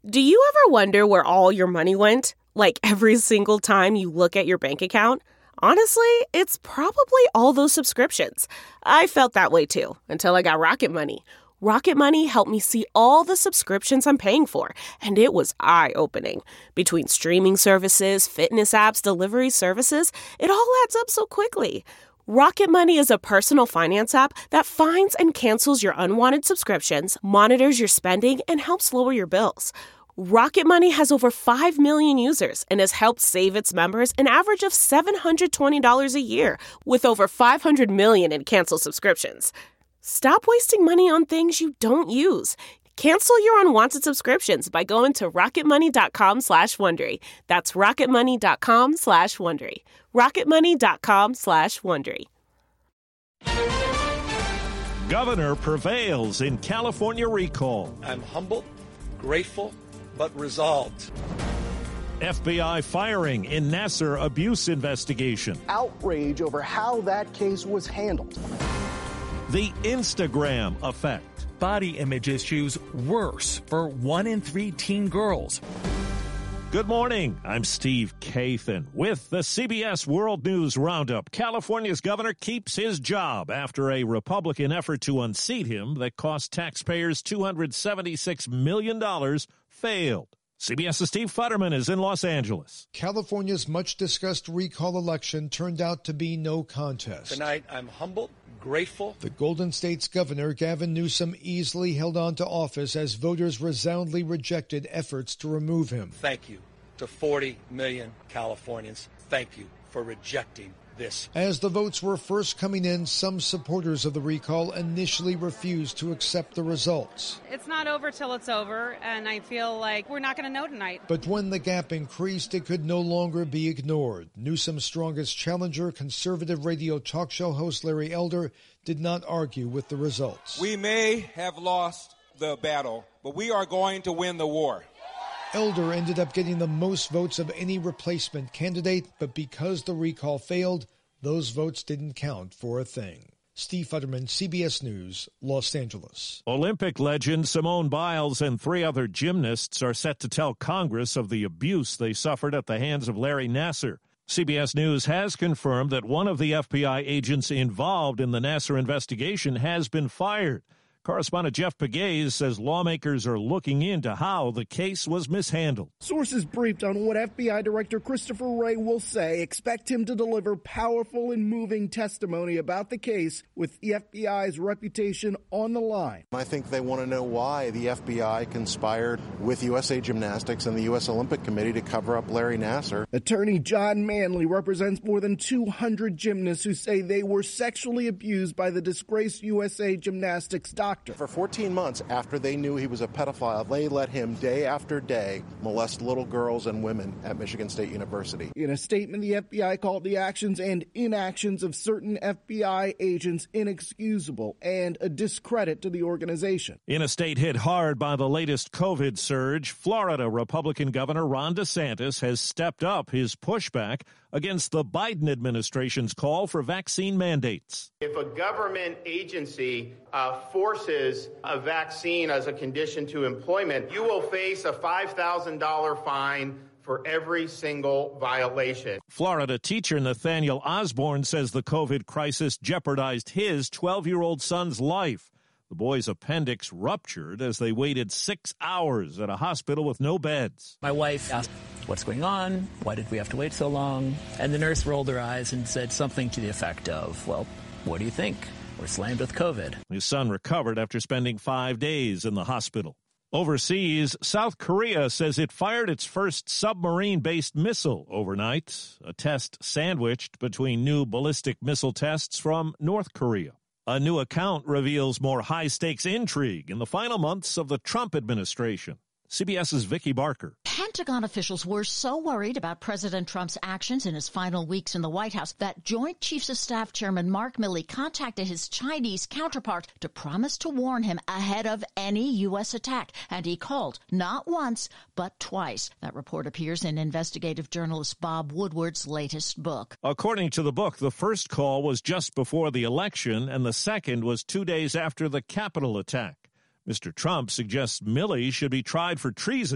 Do you ever wonder where all your money went? Like every single time you look at your bank account? Honestly, it's probably all those subscriptions. I felt that way too, until I got Rocket Money. Rocket Money helped me see all the subscriptions I'm paying for, and it was eye-opening. Between streaming services, fitness apps, delivery services, it all adds up so quickly. Rocket Money is a personal finance app that finds and cancels your unwanted subscriptions, monitors your spending, and helps lower your bills. Rocket Money has over 5 million users and has helped save its members an average of $720 a year, with over 500 million in canceled subscriptions. Stop wasting money on things you don't use. Cancel your unwanted subscriptions by going to rocketmoney.com/Wondery. That's rocketmoney.com/Wondery. rocketmoney.com/Wondery. Governor prevails in California recall. I'm humbled, grateful, but resolved. FBI firing in Nassar abuse investigation. Outrage over how that case was handled. The Instagram effect. Body image issues worse for 1 in 3 teen girls. Good morning. I'm Steve Kathan with the CBS World News Roundup. California's governor keeps his job after a Republican effort to unseat him that cost taxpayers $276 million failed. CBS's Steve Futterman is in Los Angeles. California's much-discussed recall election turned out to be no contest. Tonight, I'm humbled, grateful. The Golden State's governor, Gavin Newsom, easily held on to office as voters resoundingly rejected efforts to remove him. Thank you to 40 million Californians. Thank you for rejecting this. As the votes were first coming in, some supporters of the recall initially refused to accept the results. It's not over till it's over, and I feel like we're not going to know tonight. But when the gap increased, it could no longer be ignored. Newsom's strongest challenger, conservative radio talk show host Larry Elder, did not argue with the results. We may have lost the battle, but we are going to win the war. Elder ended up getting the most votes of any replacement candidate, but because the recall failed, those votes didn't count for a thing. Steve Futterman, CBS News, Los Angeles. Olympic legend Simone Biles and 3 other gymnasts are set to tell Congress of the abuse they suffered at the hands of Larry Nassar. CBS News has confirmed that one of the FBI agents involved in the Nassar investigation has been fired. Correspondent Jeff Pegues says lawmakers are looking into how the case was mishandled. Sources briefed on what FBI Director Christopher Wray will say expect him to deliver powerful and moving testimony about the case with the FBI's reputation on the line. I think they want to know why the FBI conspired with USA Gymnastics and the U.S. Olympic Committee to cover up Larry Nassar. Attorney John Manley represents more than 200 gymnasts who say they were sexually abused by the disgraced USA Gymnastics doctor. For 14 months after they knew he was a pedophile, they let him day after day molest little girls and women at Michigan State University. In a statement, the FBI called the actions and inactions of certain FBI agents inexcusable and a discredit to the organization. In a state hit hard by the latest COVID surge, Florida Republican Governor Ron DeSantis has stepped up his pushback against the Biden administration's call for vaccine mandates. If a government agency forces a vaccine as a condition to employment, you will face a $5,000 fine for every single violation. Florida teacher Nathaniel Osborne says the COVID crisis jeopardized his 12-year-old son's life. The boy's appendix ruptured as they waited 6 hours at a hospital with no beds. My wife asked, "What's going on? Why did we have to wait so long?" And the nurse rolled her eyes and said something to the effect of, "Well, what do you think? We're slammed with COVID." His son recovered after spending 5 days in the hospital. Overseas, South Korea says it fired its first submarine-based missile overnight, a test sandwiched between new ballistic missile tests from North Korea. A new account reveals more high-stakes intrigue in the final months of the Trump administration. CBS's Vicki Barker. Pentagon officials were so worried about President Trump's actions in his final weeks in the White House that Joint Chiefs of Staff Chairman Mark Milley contacted his Chinese counterpart to promise to warn him ahead of any U.S. attack. And he called not once, but twice. That report appears in investigative journalist Bob Woodward's latest book. According to the book, the first call was just before the election, and the second was 2 days after the Capitol attack. Mr. Trump suggests Milley should be tried for treason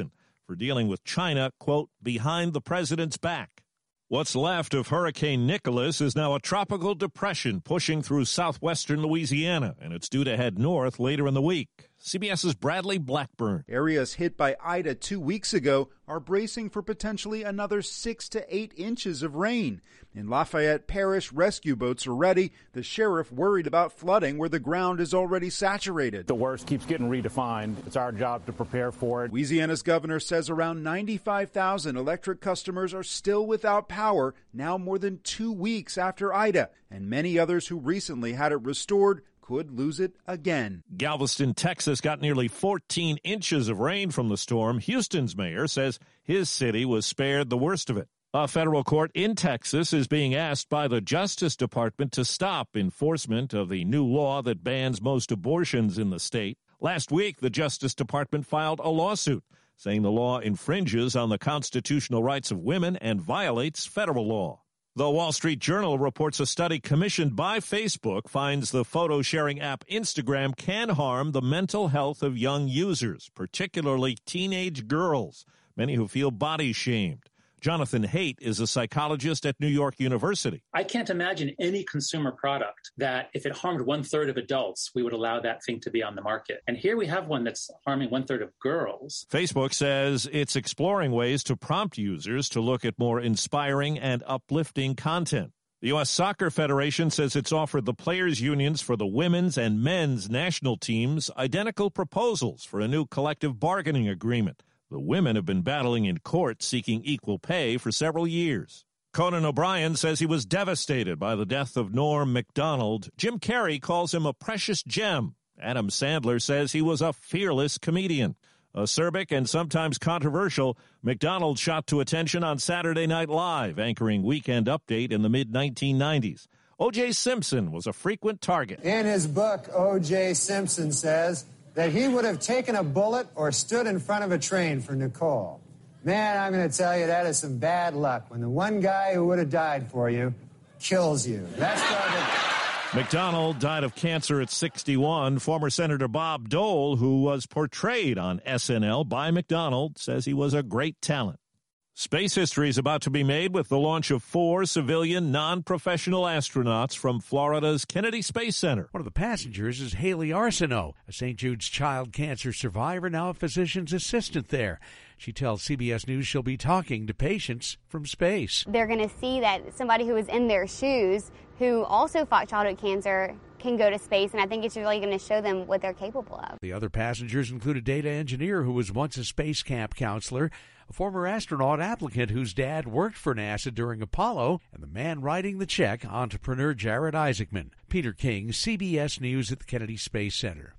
for dealing with China, quote, behind the president's back. What's left of Hurricane Nicholas is now a tropical depression pushing through southwestern Louisiana, and it's due to head north later in the week. CBS's Bradley Blackburn. Areas hit by Ida 2 weeks ago are bracing for potentially another 6 to 8 inches of rain. In Lafayette Parish, rescue boats are ready. The sheriff worried about flooding where the ground is already saturated. The worst keeps getting redefined. It's our job to prepare for it. Louisiana's governor says around 95,000 electric customers are still without power now more than 2 weeks after Ida, and many others who recently had it restored could lose it again. Galveston, Texas got nearly 14 inches of rain from the storm. Houston's mayor says his city was spared the worst of it. A federal court in Texas is being asked by the Justice Department to stop enforcement of the new law that bans most abortions in the state. Last week, the Justice Department filed a lawsuit saying the law infringes on the constitutional rights of women and violates federal law. The Wall Street Journal reports a study commissioned by Facebook finds the photo-sharing app Instagram can harm the mental health of young users, particularly teenage girls, many who feel body-shamed. Jonathan Haidt is a psychologist at New York University. I can't imagine any consumer product that if it harmed 1/3 of adults, we would allow that thing to be on the market. And here we have one that's harming 1/3 of girls. Facebook says it's exploring ways to prompt users to look at more inspiring and uplifting content. The U.S. Soccer Federation says it's offered the players' unions for the women's and men's national teams identical proposals for a new collective bargaining agreement. The women have been battling in court seeking equal pay for several years. Conan O'Brien says he was devastated by the death of Norm Macdonald. Jim Carrey calls him a precious gem. Adam Sandler says he was a fearless comedian. Acerbic and sometimes controversial, Macdonald shot to attention on Saturday Night Live, anchoring Weekend Update in the mid-1990s. O.J. Simpson was a frequent target. In his book, O.J. Simpson says that he would have taken a bullet or stood in front of a train for Nicole. Man, I'm going to tell you, that is some bad luck when the one guy who would have died for you kills you. That's what Macdonald died of cancer at 61. Former Senator Bob Dole, who was portrayed on SNL by Macdonald, says he was a great talent. Space history is about to be made with the launch of 4 civilian, non-professional astronauts from Florida's Kennedy Space Center. One of the passengers is Haley Arsenault, a St. Jude's child cancer survivor, now a physician's assistant there. She tells CBS News she'll be talking to patients from space. They're going to see that somebody who was in their shoes, who also fought childhood cancer, can go to space, and I think it's really going to show them what they're capable of. The other passengers include a data engineer who was once a space camp counselor, a former astronaut applicant whose dad worked for NASA during Apollo, and the man writing the check, entrepreneur Jared Isaacman. Peter King, CBS News at the Kennedy Space Center.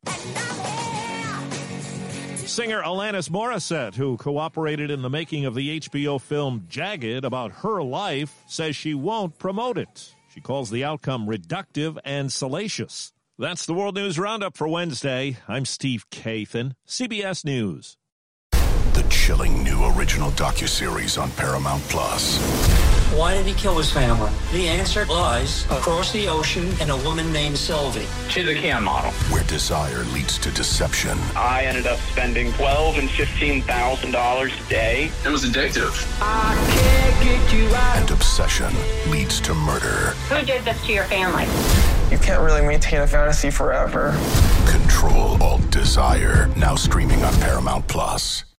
Singer Alanis Morissette, who cooperated in the making of the HBO film Jagged about her life, says she won't promote it. She calls the outcome reductive and salacious. That's the World News Roundup for Wednesday. I'm Steve Kathan, CBS News. The chilling new original docuseries on Paramount Plus. Why did he kill his family? The answer lies across the ocean in a woman named Sylvie. She's a Ken model. Where desire leads to deception. I ended up spending $12,000 and $15,000 a day. It was addictive. I can't get you out. And obsession leads to murder. Who did this to your family? You can't really maintain a fantasy forever. Control Alt Desire, now streaming on Paramount Plus.